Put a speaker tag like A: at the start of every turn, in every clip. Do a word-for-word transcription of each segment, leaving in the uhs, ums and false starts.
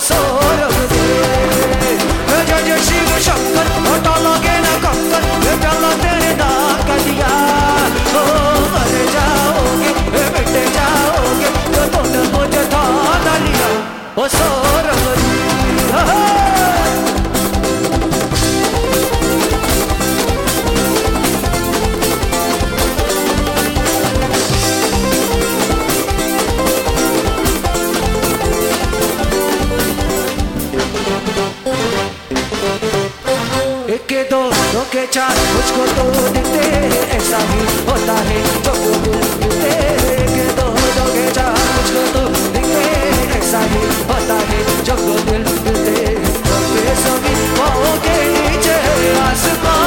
A: सो रब दे जय जय शिव शंकर होठा लगे ना कंकर प्याला तेरे नाम का दिया ओ मर जाओगे मिट जाओगे तो तूने मुझे थाना लिया ओ सो रब दे के दो दो के चार मुझको तो दिखते ऐसा ही होता है जो दिखते के दो दो के चार मुझको तो दिखते ऐसा ही होता है जो दिल दिलते सभी पाँव के नीचे आसमां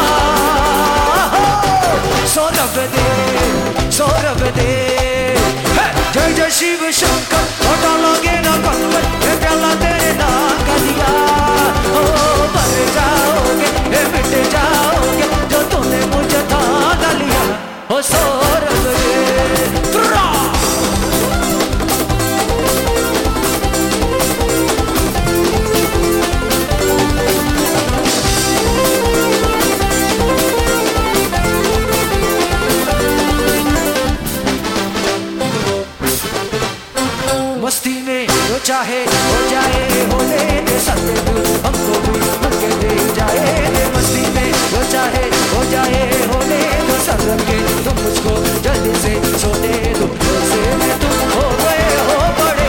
A: सो रब दे सो रब दे जय जय शिव शंकर होठा लगे ना कंकर प्याला तेरे नाम का दिया ओ मर जाओगे मिट जाओगे जो तूने मुझे थाना लिया ओ सो रब दे मस्ती में जो चाहे हो जाए होने दे सकते हमको भी हमके दे जाए मस्ती में जो चाहे हो जाए होने दो सब के तुम मुझको जल्दी से सोने दो से में तुम हो गए हो बड़े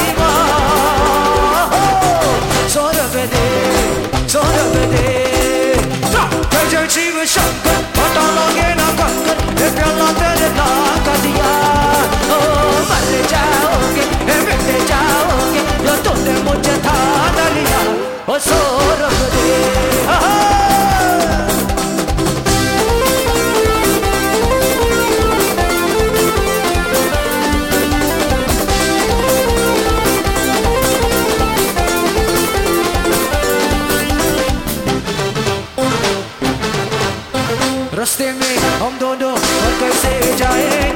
A: सो रब दे सो रब दे जय जय शिव शंकर होठा लगे ना कंकर प्याला तेरे नाम का दिया ओ मर जाओगे मिट जाओगे जो तूने मुझे थाना लिया ओ सो रब दे रास्ते में हम दोनों और कैसे जाए